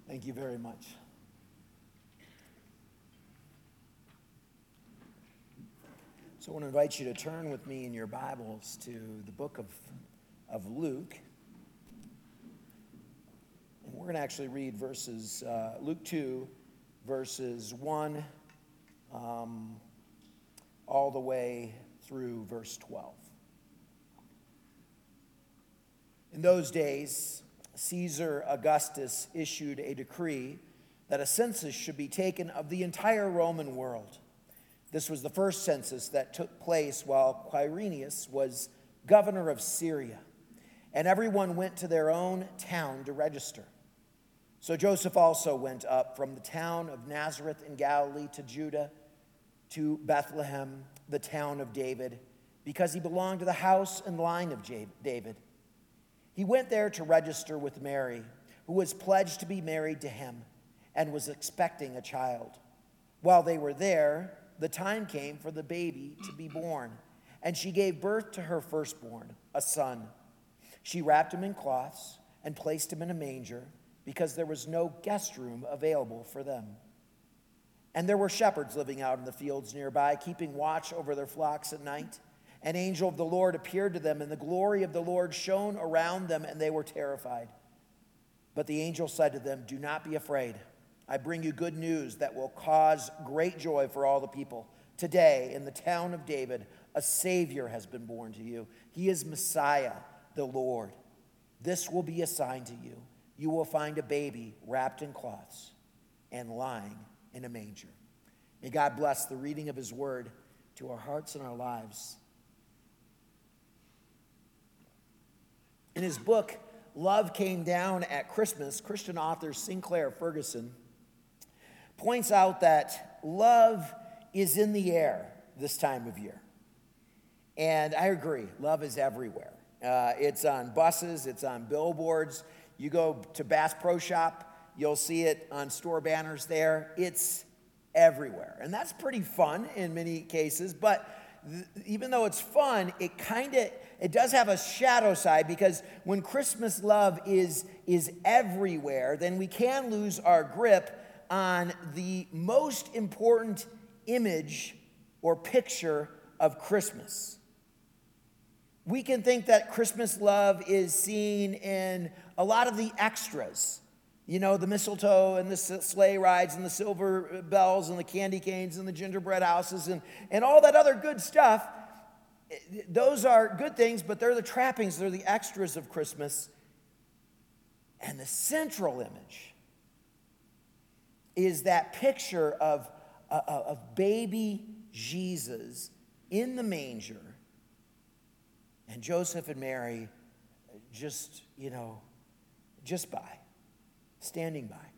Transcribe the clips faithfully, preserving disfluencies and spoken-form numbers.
Thank you very much. So I want to invite you to turn with me in your Bibles to the book of, of Luke. And we're going to actually read verses, uh, Luke two, verses one um, all the way through verse twelve. In those days, Caesar Augustus issued a decree that a census should be taken of the entire Roman world. This was the first census that took place while Quirinius was governor of Syria, and everyone went to their own town to register. So Joseph also went up from the town of Nazareth in Galilee to Judah, to Bethlehem, the town of David, because he belonged to the house and line of David. He went there to register with Mary, who was pledged to be married to him and was expecting a child. While they were there, the time came for the baby to be born, and she gave birth to her firstborn, a son. She wrapped him in cloths and placed him in a manger because there was no guest room available for them. And there were shepherds living out in the fields nearby, keeping watch over their flocks at night. An angel of the Lord appeared to them, and the glory of the Lord shone around them, and they were terrified. But the angel said to them, "Do not be afraid. I bring you good news that will cause great joy for all the people. Today, in the town of David, a Savior has been born to you. He is Messiah, the Lord. This will be a sign to you. You will find a baby wrapped in cloths and lying in a manger." May God bless the reading of his word to our hearts and our lives. In his book, Love Came Down at Christmas, Christian author Sinclair Ferguson points out that love is in the air this time of year. And I agree, love is everywhere. Uh, it's on buses, it's on billboards. You go to Bass Pro Shop, you'll see it on store banners there. It's everywhere. And that's pretty fun in many cases, but th- even though it's fun, it kind of it does have a shadow side, because when Christmas love is is everywhere, then we can lose our grip on the most important image or picture of Christmas. We can think that Christmas love is seen in a lot of the extras. You know, the mistletoe and the sleigh rides and the silver bells and the candy canes and the gingerbread houses and, and all that other good stuff. Those are good things, but they're the trappings, they're the extras of Christmas. And the central image is that picture of, uh, of baby Jesus in the manger, and Joseph and Mary just, you know, just by, standing by.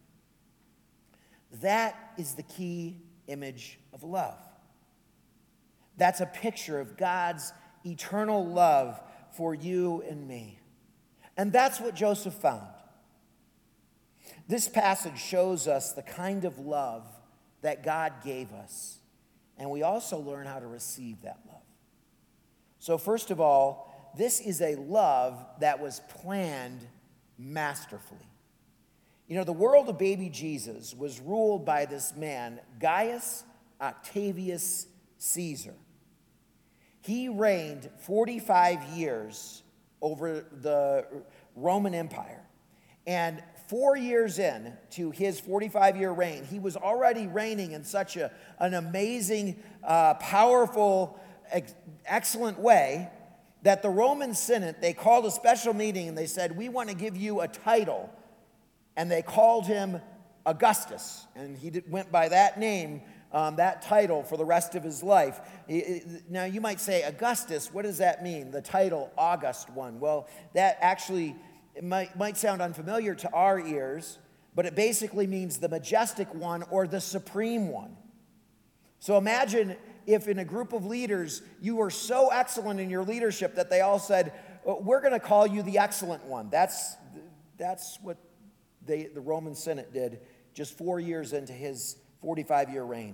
That is the key image of love. That's a picture of God's eternal love for you and me. And that's what Joseph found. This passage shows us the kind of love that God gave us, and we also learn how to receive that love. So first of all, this is a love that was planned masterfully. You know, the world of baby Jesus was ruled by this man, Gaius Octavius Caesar. He reigned forty-five years over the Roman Empire. And four years in to his forty-five-year reign, he was already reigning in such a, an amazing, uh, powerful, ex- excellent way that the Roman Senate, they called a special meeting and they said, "We want to give you a title." And they called him Augustus. And he did, went by that name, um, that title for the rest of his life. Now you might say, Augustus, what does that mean? The title, August one. Well, that actually it might, might sound unfamiliar to our ears, but it basically means the majestic one or the supreme one. So imagine if in a group of leaders, you were so excellent in your leadership that they all said, "We're going to call you the excellent one." That's, that's what they, the Roman Senate did just four years into his forty-five-year reign.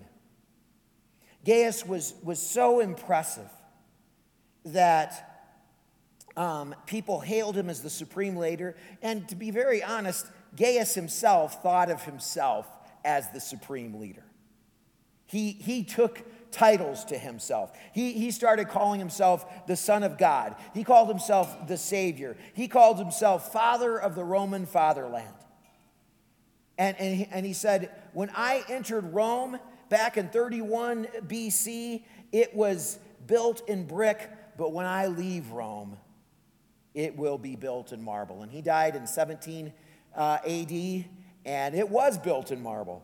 Gaius was, was so impressive that Um, people hailed him as the supreme leader. And to be very honest, Gaius himself thought of himself as the supreme leader. He, he took titles to himself. He, he started calling himself the Son of God. He called himself the Savior. He called himself Father of the Roman fatherland. And, and, he, and he said, when I entered Rome back in thirty-one B C, it was built in brick, but when I leave Rome, it will be built in marble. And he died in seventeen uh, A D, and it was built in marble.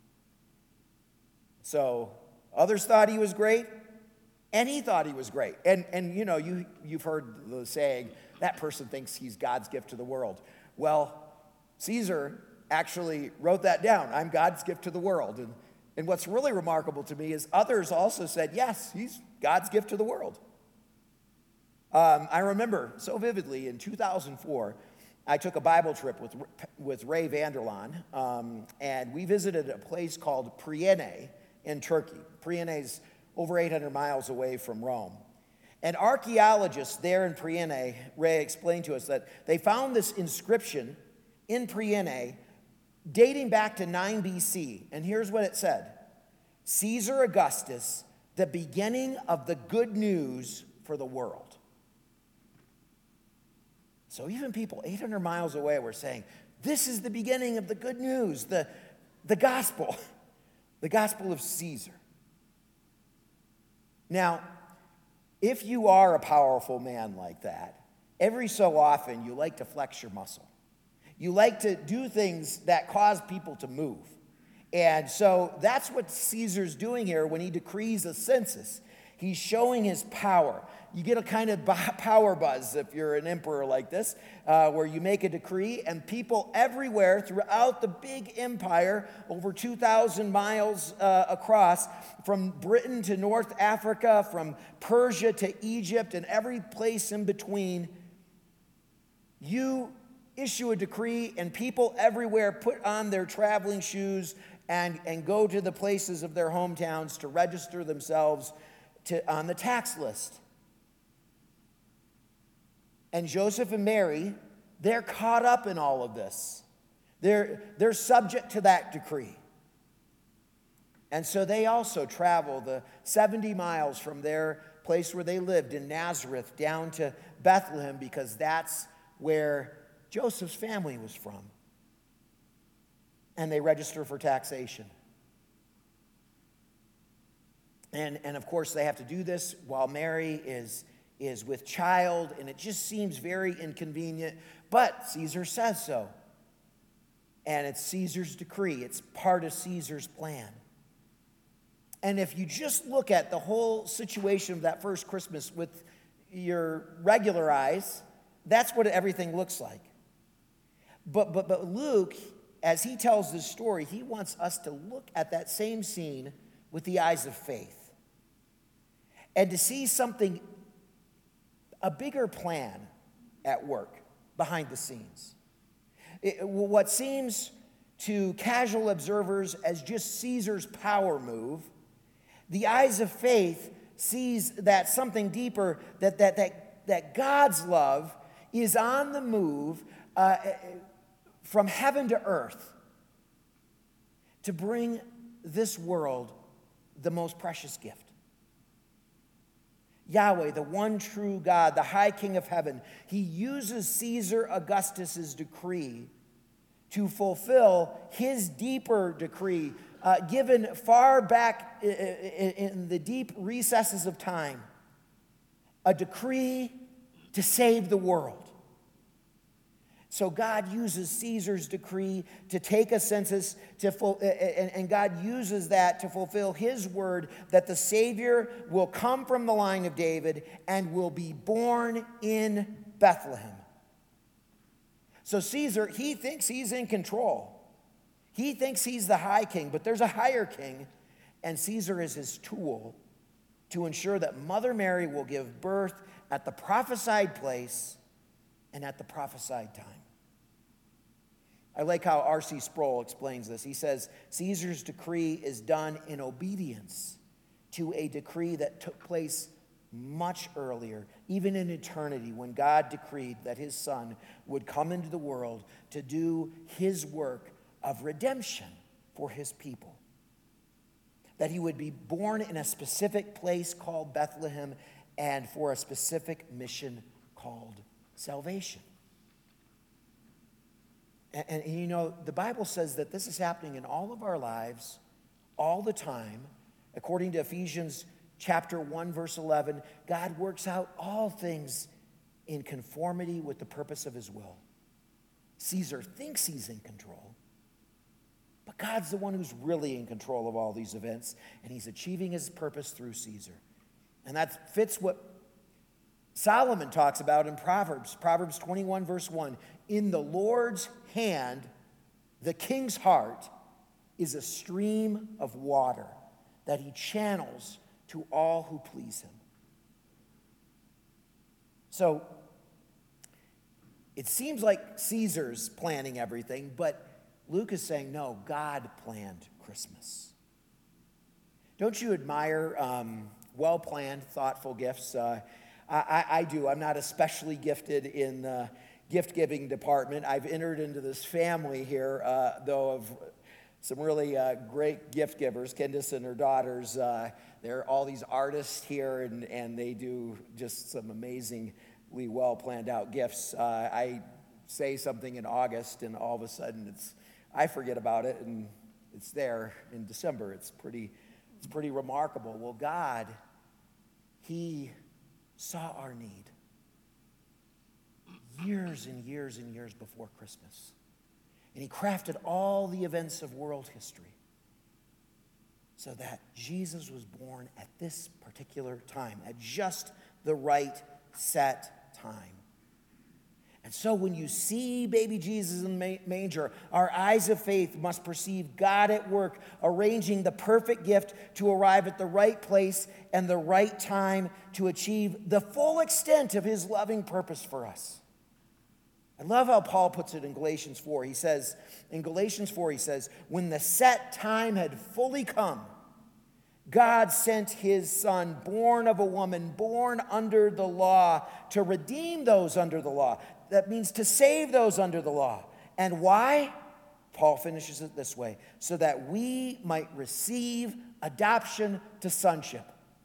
So others thought he was great, and he thought he was great. And, and you know, you, you've heard the saying, that person thinks he's God's gift to the world. Well, Caesar actually wrote that down. I'm God's gift to the world. And, and what's really remarkable to me is others also said, yes, he's God's gift to the world. Um, I remember so vividly in two thousand four, I took a Bible trip with, with Ray Vanderlaan, um, and we visited a place called Priene in Turkey. Priene is over eight hundred miles away from Rome. And archaeologists there in Priene, Ray explained to us that they found this inscription in Priene dating back to nine B C. And here's what it said: Caesar Augustus, the beginning of the good news for the world. So even people eight hundred miles away were saying, this is the beginning of the good news, the, the gospel, the gospel of Caesar. Now, if you are a powerful man like that, every so often you like to flex your muscle. You like to do things that cause people to move. And so that's what Caesar's doing here when he decrees a census. He's showing his power. You get a kind of power buzz if you're an emperor like this, uh, where you make a decree, and people everywhere throughout the big empire, over two thousand miles uh, across, from Britain to North Africa, from Persia to Egypt, and every place in between, you issue a decree, and people everywhere put on their traveling shoes and, and go to the places of their hometowns to register themselves to, on the tax list. And Joseph and Mary, they're caught up in all of this. They're, they're subject to that decree. And so they also travel the seventy miles from their place where they lived in Nazareth down to Bethlehem, because that's where Joseph's family was from. And they register for taxation. And, and of course, they have to do this while Mary is, is with child, and it just seems very inconvenient, but Caesar says so. And it's Caesar's decree. It's part of Caesar's plan. And if you just look at the whole situation of that first Christmas with your regular eyes, that's what everything looks like. But, but, but Luke, as he tells this story, he wants us to look at that same scene with the eyes of faith and to see something, a bigger plan at work behind the scenes. It, what seems to casual observers as just Caesar's power move, the eyes of faith sees that something deeper, that, that, that, that God's love is on the move uh, from heaven to earth to bring this world the most precious gift. Yahweh, the one true God, the high King of heaven, he uses Caesar Augustus's decree to fulfill his deeper decree, uh, given far back in, in the deep recesses of time, a decree to save the world. So God uses Caesar's decree to take a census, to ful- and, and God uses that to fulfill his word that the Savior will come from the line of David and will be born in Bethlehem. So Caesar, he thinks he's in control. He thinks he's the high king, but there's a higher king, and Caesar is his tool to ensure that Mother Mary will give birth at the prophesied place and at the prophesied time. I like how R C Sproul explains this. He says, Caesar's decree is done in obedience to a decree that took place much earlier, even in eternity, when God decreed that his Son would come into the world to do his work of redemption for his people. That he would be born in a specific place called Bethlehem and for a specific mission called salvation. And, and, and you know, the Bible says that this is happening in all of our lives, all the time. According to Ephesians chapter one, verse eleven, God works out all things in conformity with the purpose of his will. Caesar thinks he's in control, but God's the one who's really in control of all these events, and he's achieving his purpose through Caesar. And that fits what Solomon talks about in Proverbs, Proverbs twenty-one, verse one. In the Lord's hand, the king's heart is a stream of water that he channels to all who please him. So, it seems like Caesar's planning everything, but Luke is saying, no, God planned Christmas. Don't you admire um, well-planned, thoughtful gifts? Uh, I, I do. I'm not especially gifted in the gift-giving department. I've entered into this family here, uh, though, of some really uh, great gift givers. Candace and her daughters, uh, they're all these artists here, and, and they do just some amazingly well-planned out gifts. Uh, I say something in August, and all of a sudden it's I forget about it, and it's there in December. It's pretty, it's pretty remarkable. Well, God, he saw our need years and years and years before Christmas. And he crafted all the events of world history so that Jesus was born at this particular time, at just the right set time. And so when you see baby Jesus in the manger, our eyes of faith must perceive God at work, arranging the perfect gift to arrive at the right place and the right time to achieve the full extent of his loving purpose for us. I love how Paul puts it in Galatians four. He says, in Galatians four, he says, when the set time had fully come, God sent his Son, born of a woman, born under the law, to redeem those under the law. That means to save those under the law. And why? Paul finishes it this way, so that we might receive adoption to sonship.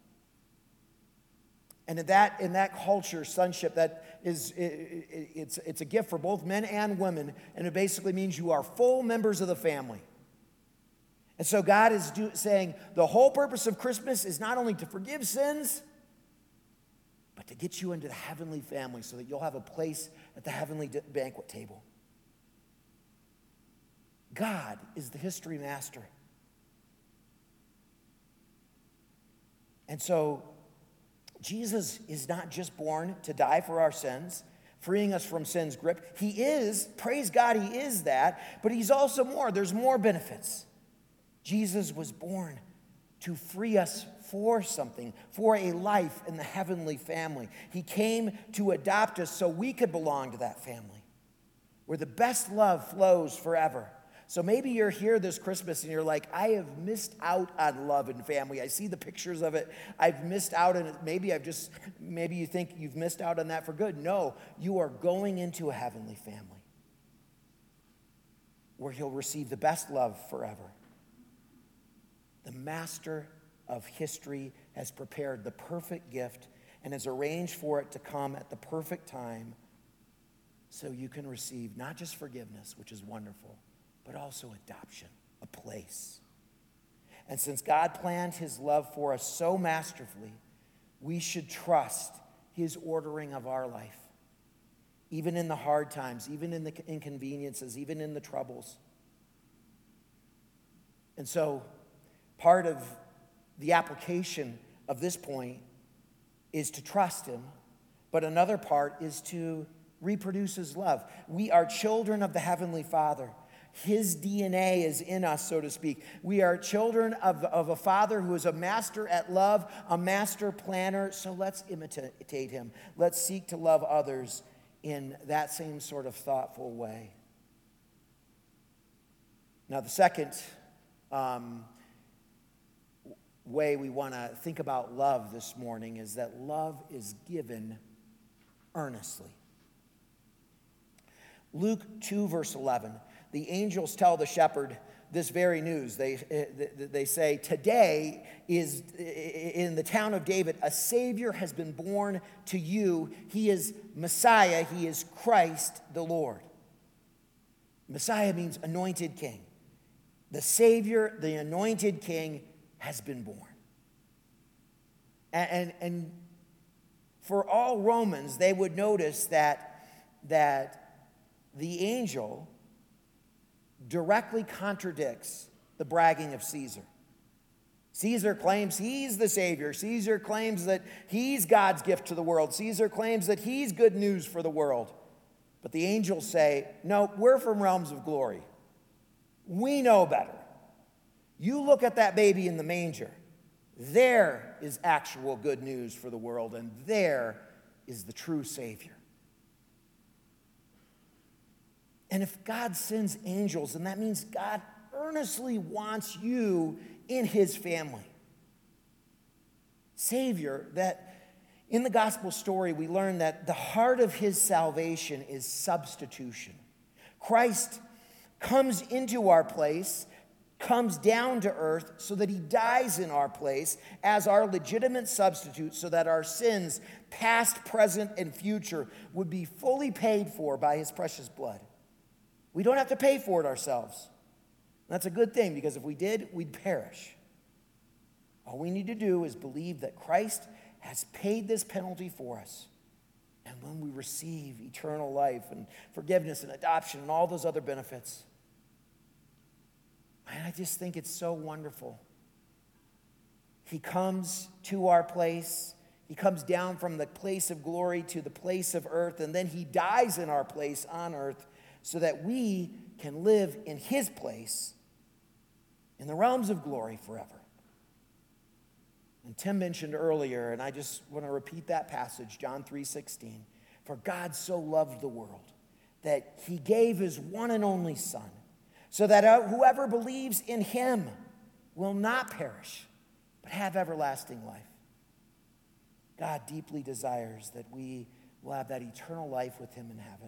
And in that, in that culture, sonship, that is, it, it, it's, it's a gift for both men and women, and it basically means you are full members of the family. And so God is do, saying the whole purpose of Christmas is not only to forgive sins, but to get you into the heavenly family so that you'll have a place at the heavenly banquet table. God is the history master. And so Jesus is not just born to die for our sins, freeing us from sin's grip. He is, praise God, he is that, but he's also more. There's more benefits. Jesus was born to free us for something, for a life in the heavenly family. He came to adopt us so we could belong to that family, where the best love flows forever. So maybe you're here this Christmas and you're like, I have missed out on love and family. I see the pictures of it. I've missed out on it. Maybe I've just, maybe you think you've missed out on that for good. No, you are going into a heavenly family where you'll receive the best love forever. The master of history has prepared the perfect gift and has arranged for it to come at the perfect time so you can receive not just forgiveness, which is wonderful, but also adoption, a place. And since God planned his love for us so masterfully, we should trust his ordering of our life, even in the hard times, even in the inconveniences, even in the troubles. And so part of the application of this point is to trust him, but another part is to reproduce his love. We are children of the Heavenly Father. His D N A is in us, so to speak. We are children of, of a Father who is a master at love, a master planner, so let's imitate him. Let's seek to love others in that same sort of thoughtful way. Now, the second um, way we want to think about love this morning is that love is given earnestly. Luke two, verse eleven, the angels tell the shepherd this very news. They, they say, today is in the town of David, a Savior has been born to you. He is Messiah. He is Christ the Lord. Messiah means anointed king. The Savior, the anointed king, has been born. And, and, and for all Romans, they would notice that, that the angel directly contradicts the bragging of Caesar. Caesar claims he's the Savior. Caesar claims that he's God's gift to the world. Caesar claims that he's good news for the world. But the angels say, no, we're from realms of glory. We know better. You look at that baby in the manger. There is actual good news for the world, and there is the true Savior. And if God sends angels, then that means God earnestly wants you in his family. Savior, that in the gospel story, we learn that the heart of his salvation is substitution. Christ comes into our place, comes down to earth so that he dies in our place as our legitimate substitute so that our sins, past, present, and future, would be fully paid for by his precious blood. We don't have to pay for it ourselves. That's a good thing, because if we did, we'd perish. All we need to do is believe that Christ has paid this penalty for us. And when we receive eternal life and forgiveness and adoption and all those other benefits, man, I just think it's so wonderful. He comes to our place. He comes down from the place of glory to the place of earth, and then he dies in our place on earth so that we can live in his place in the realms of glory forever. And Tim mentioned earlier, and I just want to repeat that passage, John three sixteen. For God so loved the world that he gave his one and only Son, so that whoever believes in him will not perish, but have everlasting life. God deeply desires that we will have that eternal life with him in heaven.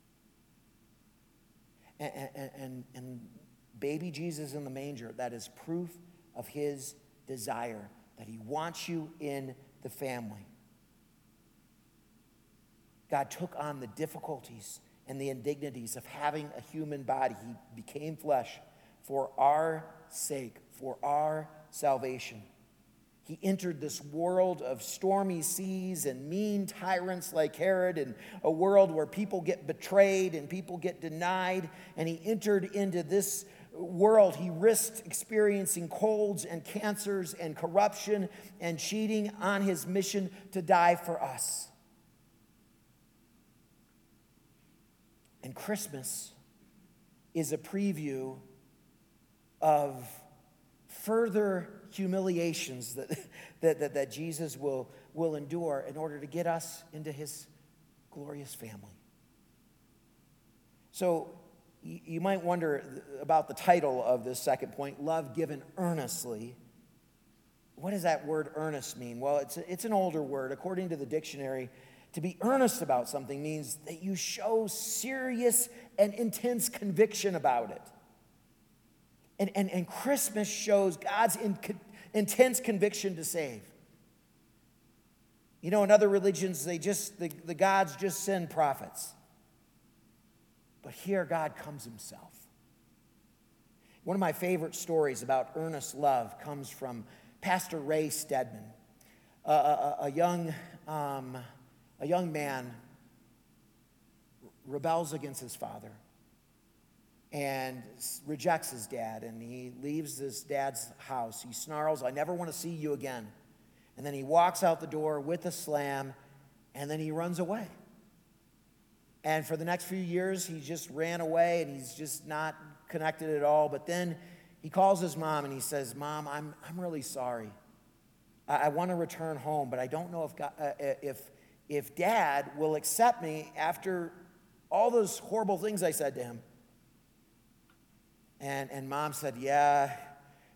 And, and, and, and baby Jesus in the manger, that is proof of his desire, that he wants you in the family. God took on the difficulties and the indignities of having a human body. He became flesh for our sake, for our salvation. He entered this world of stormy seas and mean tyrants like Herod, and a world where people get betrayed and people get denied. And he entered into this world. He risked experiencing colds and cancers and corruption and cheating on his mission to die for us. And Christmas is a preview of further humiliations that, that, that, that Jesus will, will endure in order to get us into his glorious family. So you, you might wonder about the title of this second point, love given earnestly. What does that word earnest mean? Well, it's, a, it's an older word. According to the dictionary, to be earnest about something means that you show serious and intense conviction about it. And, and, and Christmas shows God's in, intense conviction to save. You know, in other religions, they just the, the gods just send prophets. But here God comes himself. One of my favorite stories about earnest love comes from Pastor Ray Stedman, a, a, a young um, a young man rebels against his father and rejects his dad, and he leaves his dad's house. He snarls, "I never want to see you again." And then he walks out the door with a slam, and then he runs away. And for the next few years, he just ran away, and he's just not connected at all. But then he calls his mom, and he says, "Mom, I'm, I'm really sorry. I, I want to return home, but I don't know if, God, uh, if, if Dad will accept me after all those horrible things I said to him." And, and Mom said, "Yeah,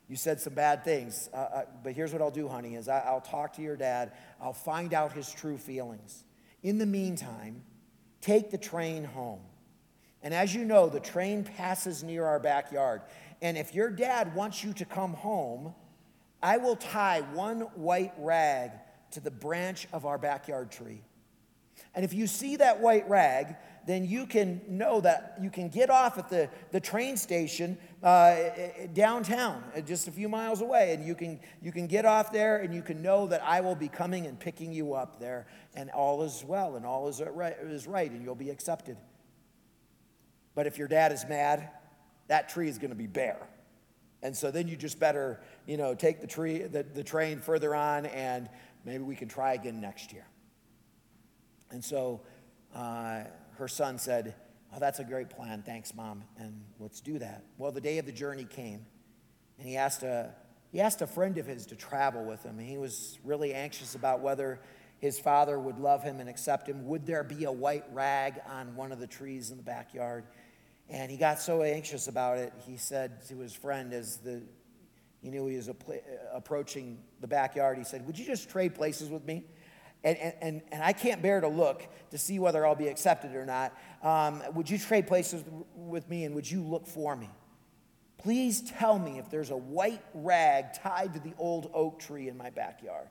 you said some bad things, uh, uh, but here's what I'll do, honey, is I, I'll talk to your dad. I'll find out his true feelings. In the meantime, take the train home. And as you know, the train passes near our backyard. And if your dad wants you to come home, I will tie one white rag to the branch of our backyard tree. And if you see that white rag, then you can know that you can get off at the, the train station uh, downtown, just a few miles away, and you can, you can get off there, and you can know that I will be coming and picking you up there, and all is well, and all is right, is right, and you'll be accepted. But if your dad is mad, that tree is going to be bare. And so then you just better, you know, take the tree, the, the train further on, and maybe we can try again next year. And so uh, her son said, oh, that's a great plan. Thanks, Mom, and let's do that. Well, the day of the journey came, and he asked a, he asked a friend of his to travel with him. And he was really anxious about whether his father would love him and accept him. Would there be a white rag on one of the trees in the backyard? And he got so anxious about it, he said to his friend as the he knew he was approaching the backyard, he said, would you just trade places with me? And, and, and I can't bear to look to see whether I'll be accepted or not. Um, would you trade places with me, and would you look for me? Please tell me if there's a white rag tied to the old oak tree in my backyard.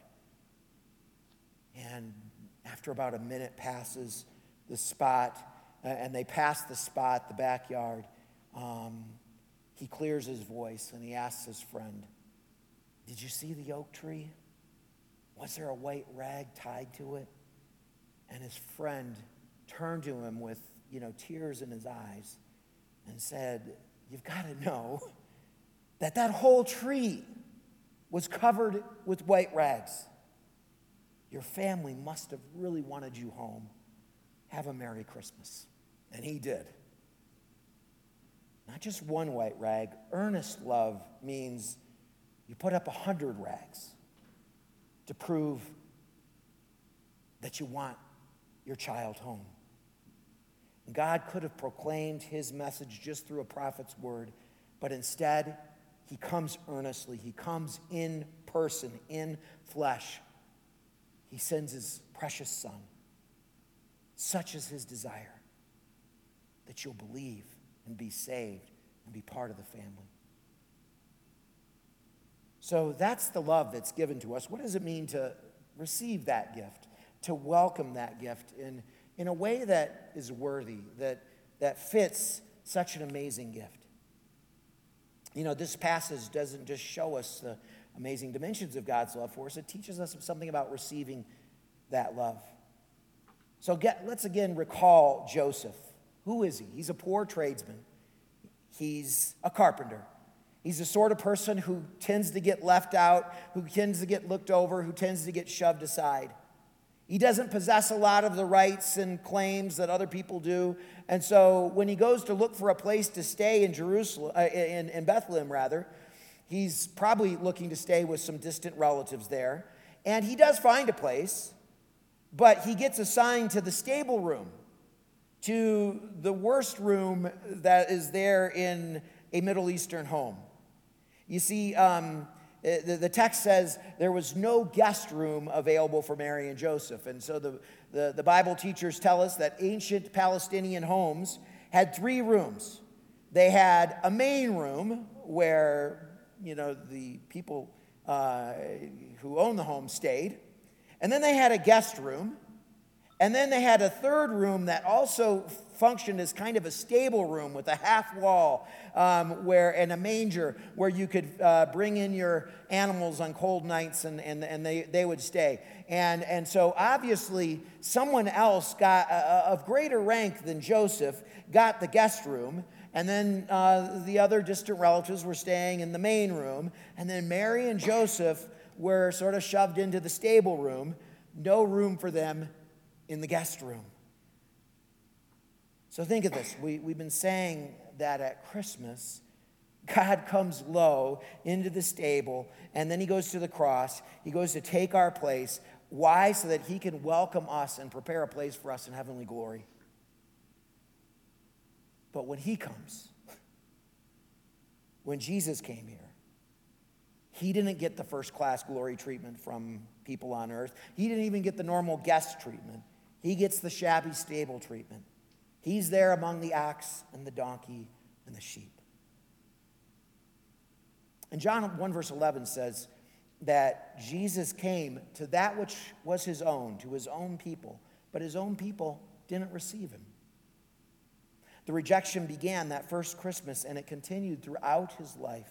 And after about a minute passes the spot, uh, and they pass the spot, the backyard, um, he clears his voice and he asks his friend, did you see the oak tree? Was there a white rag tied to it? And his friend turned to him with, you know, tears in his eyes and said, you've got to know that that whole tree was covered with white rags. Your family must have really wanted you home. Have a Merry Christmas. And he did. Not just one white rag. Earnest love means you put up a hundred rags to prove that you want your child home. And God could have proclaimed his message just through a prophet's word, but instead, he comes earnestly. He comes in person, in flesh. He sends his precious son. Such is his desire, that you'll believe and be saved and be part of the family. So that's the love that's given to us. What does it mean to receive that gift, to welcome that gift in, in a way that is worthy, that, that fits such an amazing gift? You know, this passage doesn't just show us the amazing dimensions of God's love for us. It teaches us something about receiving that love. So get, let's again recall Joseph. Who is he? He's a poor tradesman. He's a carpenter. He's the sort of person who tends to get left out, who tends to get looked over, who tends to get shoved aside. He doesn't possess a lot of the rights and claims that other people do. And so when he goes to look for a place to stay in Jerusalem, uh, in, in Bethlehem rather, he's probably looking to stay with some distant relatives there. And he does find a place, but he gets assigned to the stable room, to the worst room that is there in a Middle Eastern home. You see, um, the, the text says there was no guest room available for Mary and Joseph. And so the, the, the Bible teachers tell us that ancient Palestinian homes had three rooms. They had a main room where, you know, the people uh, who owned the home stayed. And then they had a guest room. And then they had a third room that also functioned as kind of a stable room with a half wall um, where, and a manger where you could uh, bring in your animals on cold nights and, and, and they, they would stay. And, and so obviously someone else got uh, of greater rank than Joseph got the guest room. And then uh, the other distant relatives were staying in the main room. And then Mary and Joseph were sort of shoved into the stable room. No room for them in the guest room. So think of this. We, we've been saying that at Christmas, God comes low into the stable, and then he goes to the cross. He goes to take our place. Why? So that he can welcome us and prepare a place for us in heavenly glory. But when he comes, when Jesus came here, He didn't get the first-class glory treatment from people on earth. He didn't even get the normal guest treatment. He gets the shabby stable treatment. He's there among the ox and the donkey and the sheep. And John one verse eleven says that Jesus came to that which was his own, to his own people, but his own people didn't receive him. The rejection began that first Christmas, and it continued throughout his life.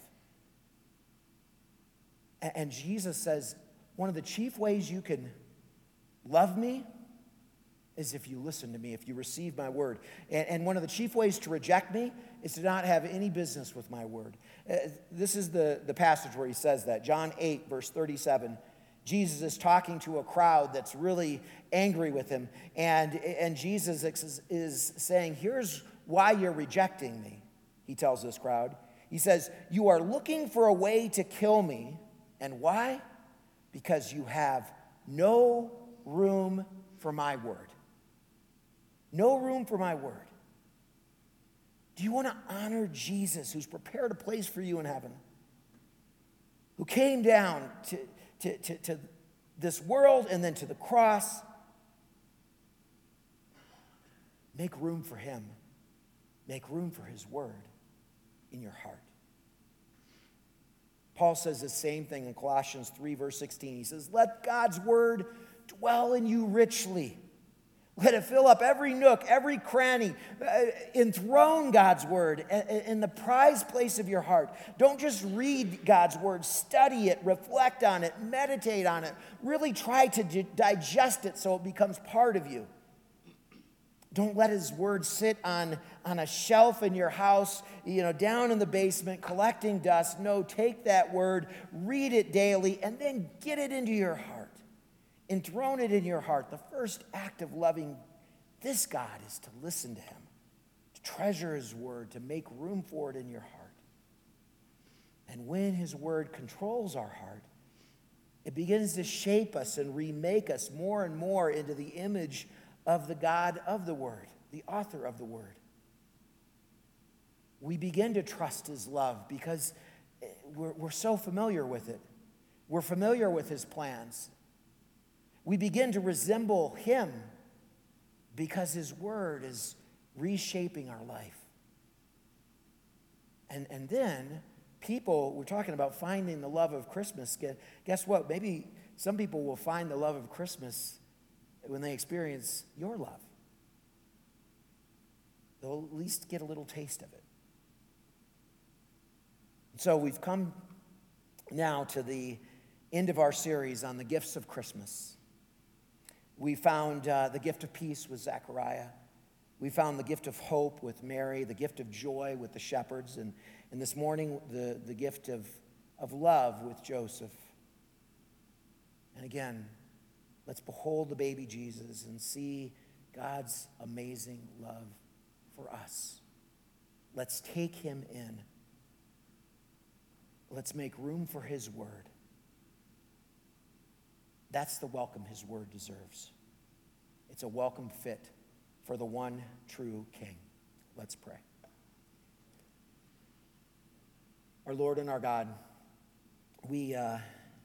And Jesus says, one of the chief ways you can love me is if you listen to me, if you receive my word. And one of the chief ways to reject me is to not have any business with my word. This is the, the passage where he says that. John eight, verse thirty-seven. Jesus is talking to a crowd that's really angry with him. And, and Jesus is, is saying, here's why you're rejecting me, he tells this crowd. He says, you are looking for a way to kill me. And why? Because you have no room for my word. No room for my word. Do you want to honor Jesus, who's prepared a place for you in heaven? Who came down to, to, to, to this world and then to the cross? Make room for him. Make room for his word in your heart. Paul says the same thing in Colossians three, verse sixteen. He says, let God's word dwell in you richly. Let it fill up every nook, every cranny. Uh, enthrone God's word in the prized place of your heart. Don't just read God's word. Study it, reflect on it, meditate on it. Really try to di- digest it so it becomes part of you. Don't let his word sit on, on a shelf in your house, you know, down in the basement, collecting dust. No, take that word, read it daily, and then get it into your heart. Enthrone it in your heart. The first act of loving this God is to listen to him, to treasure his word, to make room for it in your heart. And when his word controls our heart, it begins to shape us and remake us more and more into the image of the God of the word, the author of the word. We begin to trust his love because we're, we're so familiar with it. We're familiar with his plans. We begin to resemble him because his word is reshaping our life. And, and then people, we're talking about finding the love of Christmas. Guess what? Maybe some people will find the love of Christmas when they experience your love. They'll at least get a little taste of it. So we've come now to the end of our series on the gifts of Christmas. We found uh, the gift of peace with Zechariah. We found the gift of hope with Mary, the gift of joy with the shepherds, and, and this morning, the, the gift of, of love with Joseph. And again, let's behold the baby Jesus and see God's amazing love for us. Let's take him in. Let's make room for his word. That's the welcome his word deserves. It's a welcome fit for the one true King. Let's pray. Our Lord and our God, we uh,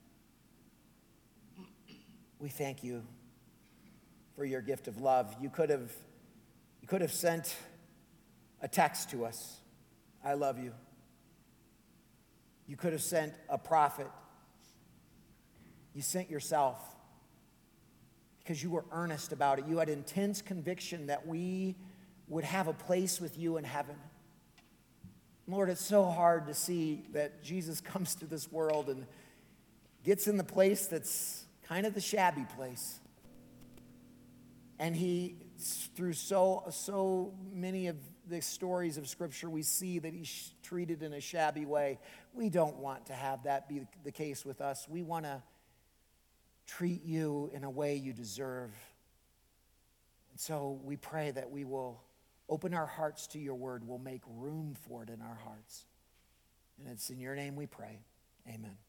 we thank you for your gift of love. You could have you could have sent a text to us. I love you. You could have sent a prophet. You sent yourself because you were earnest about it. You had intense conviction that we would have a place with you in heaven. Lord, it's so hard to see that Jesus comes to this world and gets in the place that's kind of the shabby place. And he, through so, so many of the stories of Scripture, we see that he's treated in a shabby way. We don't want to have that be the case with us. We want to treat you in a way you deserve. And so we pray that we will open our hearts to your word. We'll make room for it in our hearts. And it's in your name we pray. Amen.